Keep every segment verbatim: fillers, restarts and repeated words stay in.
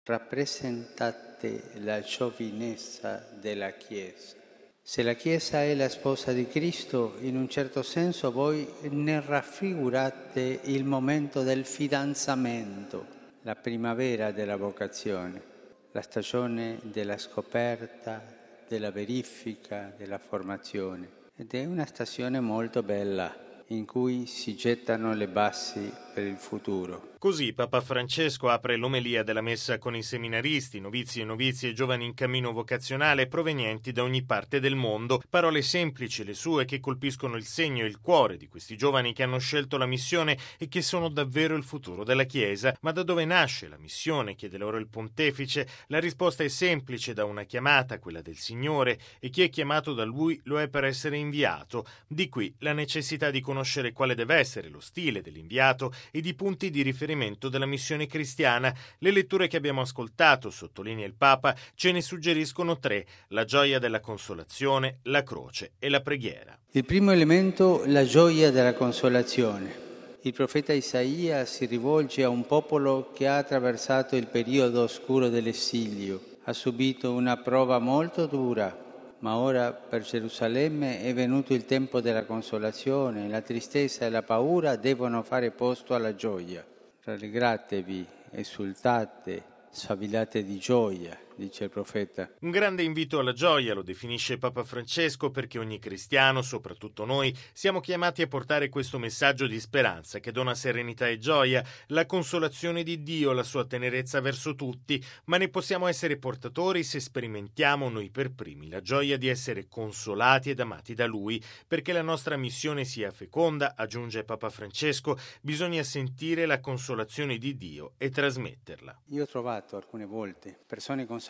rappresentate la giovinezza della Chiesa. Se la Chiesa è la sposa di Cristo, in un certo senso voi ne raffigurate il momento del fidanzamento, la primavera della vocazione, la stagione della scoperta, della verifica, della formazione. Ed è una stagione molto bella in cui si gettano le basi per il futuro. Così Papa Francesco apre l'omelia della messa con i seminaristi, novizi e novizie e giovani in cammino vocazionale provenienti da ogni parte del mondo. Parole semplici le sue che colpiscono il segno e il cuore di questi giovani che hanno scelto la missione e che sono davvero il futuro della Chiesa. Ma da dove nasce la missione? Chiede loro il pontefice. La risposta è semplice: da una chiamata, quella del Signore, e chi è chiamato da Lui lo è per essere inviato. Di qui la necessità di conoscere quale deve essere lo stile dell'inviato ed i punti di riferimento della missione cristiana. Le letture che abbiamo ascoltato, sottolinea il Papa, ce ne suggeriscono tre: la gioia della consolazione, la croce e la preghiera. Il primo elemento, la gioia della consolazione. Il profeta Isaia si rivolge a un popolo che ha attraversato il periodo oscuro dell'esilio, ha subito una prova molto dura, ma ora per Gerusalemme è venuto il tempo della consolazione. La tristezza e la paura devono fare posto alla gioia. Rallegratevi, esultate, sfavillate di gioia, dice il profeta. Un grande invito alla gioia, lo definisce Papa Francesco, perché ogni cristiano, soprattutto noi, siamo chiamati a portare questo messaggio di speranza che dona serenità e gioia, la consolazione di Dio, la sua tenerezza verso tutti, ma ne possiamo essere portatori se sperimentiamo noi per primi la gioia di essere consolati ed amati da Lui. Perché la nostra missione sia feconda, aggiunge Papa Francesco, bisogna sentire la consolazione di Dio e trasmetterla. Io ho trovato alcune volte persone consacrate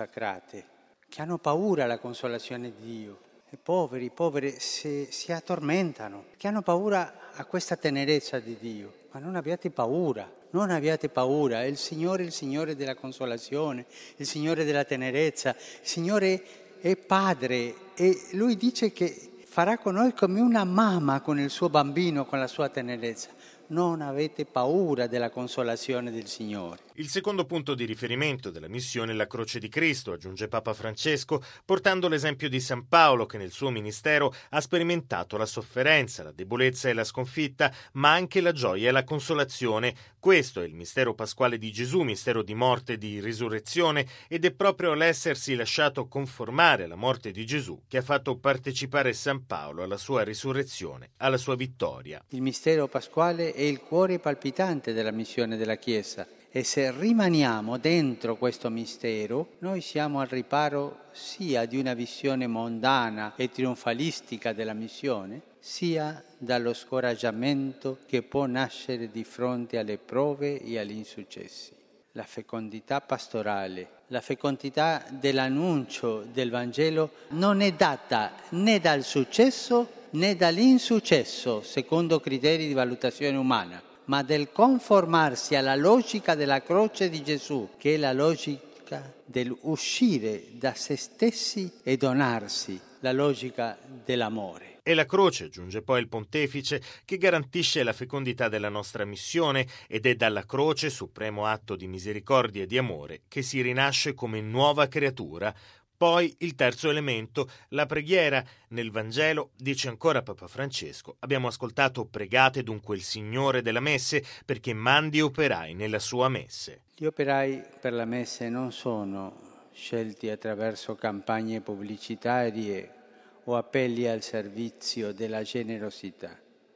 che hanno paura alla consolazione di Dio, e poveri, povere si, si addormentano, che hanno paura a questa tenerezza di Dio. Ma non abbiate paura, non abbiate paura, è il Signore, il Signore della consolazione, il Signore della tenerezza, il Signore è Padre e Lui dice che farà con noi come una mamma con il suo bambino, con la sua tenerezza. Non avete paura della consolazione del Signore. Il secondo punto di riferimento della missione è la croce di Cristo, aggiunge Papa Francesco, portando l'esempio di San Paolo che nel suo ministero ha sperimentato la sofferenza, la debolezza e la sconfitta, ma anche la gioia e la consolazione. Questo è il mistero pasquale di Gesù, mistero di morte e di risurrezione, ed è proprio l'essersi lasciato conformare alla morte di Gesù che ha fatto partecipare San Paolo alla sua risurrezione, alla sua vittoria. Il mistero pasquale è il cuore palpitante della missione della Chiesa. E se rimaniamo dentro questo mistero, noi siamo al riparo sia di una visione mondana e trionfalistica della missione, sia dallo scoraggiamento che può nascere di fronte alle prove e agli insuccessi. La fecondità pastorale, la fecondità dell'annuncio del Vangelo non è data né dal successo né dall'insuccesso, secondo criteri di valutazione umana, ma del conformarsi alla logica della croce di Gesù, che è la logica dell'uscire da se stessi e donarsi, la logica dell'amore. E la croce, aggiunge poi il pontefice, che garantisce la fecondità della nostra missione, ed è dalla croce, supremo atto di misericordia e di amore, che si rinasce come nuova creatura. Poi il terzo elemento, la preghiera. Nel Vangelo, dice ancora Papa Francesco, abbiamo ascoltato: pregate dunque il Signore della messe perché mandi operai nella sua messe. Gli operai per la messe non sono scelti attraverso campagne pubblicitarie o appelli al servizio della generosità,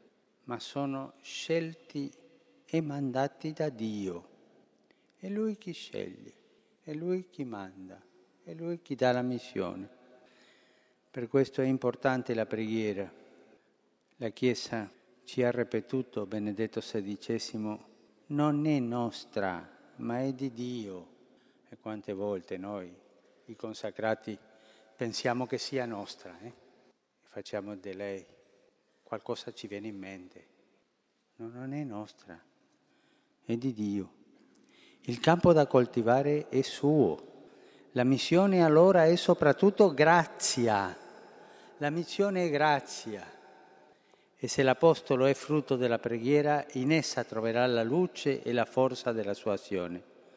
ma sono scelti e mandati da Dio. È Lui chi sceglie, è Lui chi manda. È Lui chi dà la missione. Per questo è importante la preghiera. La Chiesa ci ha ripetuto, Benedetto sedicesimo, non è nostra, ma è di Dio. E quante volte noi, i consacrati, pensiamo che sia nostra, eh? Facciamo di lei, qualcosa ci viene in mente. No, non è nostra, è di Dio. Il campo da coltivare è suo. La missione allora è soprattutto grazia. La missione è grazia. E se l'Apostolo è frutto della preghiera, in essa troverà la luce e la forza della sua azione.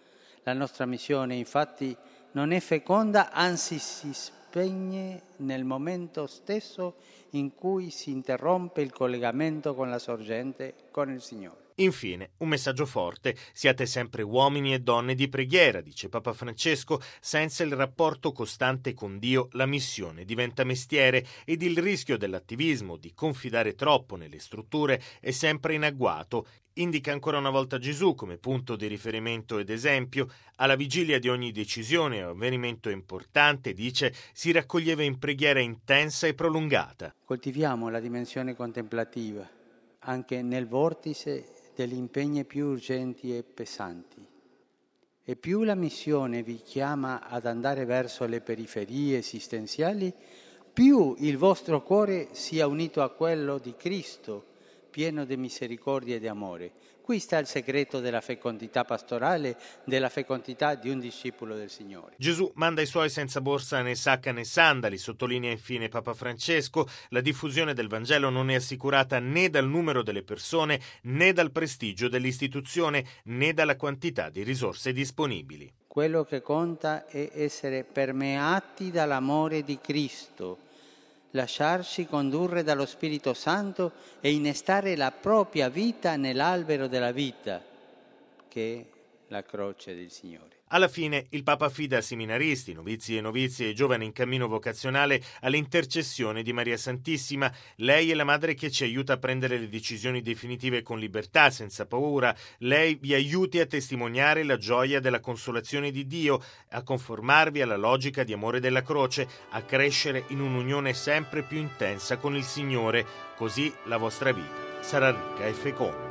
La nostra missione, infatti, non è feconda, anzi si spegne nel momento stesso in cui si interrompe il collegamento con la sorgente, con il Signore. Infine, un messaggio forte: siate sempre uomini e donne di preghiera, dice Papa Francesco. Senza il rapporto costante con Dio, la missione diventa mestiere ed il rischio dell'attivismo, di confidare troppo nelle strutture, è sempre in agguato. Indica ancora una volta Gesù come punto di riferimento ed esempio. Alla vigilia di ogni decisione o avvenimento importante, dice, si raccoglieva in preghiera intensa e prolungata. Coltiviamo la dimensione contemplativa anche nel vortice degli impegni più urgenti e pesanti. E più la missione vi chiama ad andare verso le periferie esistenziali, più il vostro cuore sia unito a quello di Cristo, pieno di misericordia e di amore. Qui sta il segreto della fecondità pastorale, della fecondità di un discepolo del Signore. Gesù manda i suoi senza borsa né sacca né sandali, sottolinea infine Papa Francesco. La diffusione del Vangelo non è assicurata né dal numero delle persone, né dal prestigio dell'istituzione, né dalla quantità di risorse disponibili. Quello che conta è essere permeati dall'amore di Cristo, lasciarci condurre dallo Spirito Santo e innestare la propria vita nell'albero della vita, che è la croce del Signore. Alla fine il Papa affida a seminaristi, novizi e novizie e giovani in cammino vocazionale all'intercessione di Maria Santissima. Lei è la madre che ci aiuta a prendere le decisioni definitive con libertà, senza paura. Lei vi aiuti a testimoniare la gioia della consolazione di Dio, a conformarvi alla logica di amore della croce, a crescere in un'unione sempre più intensa con il Signore. Così la vostra vita sarà ricca e feconda.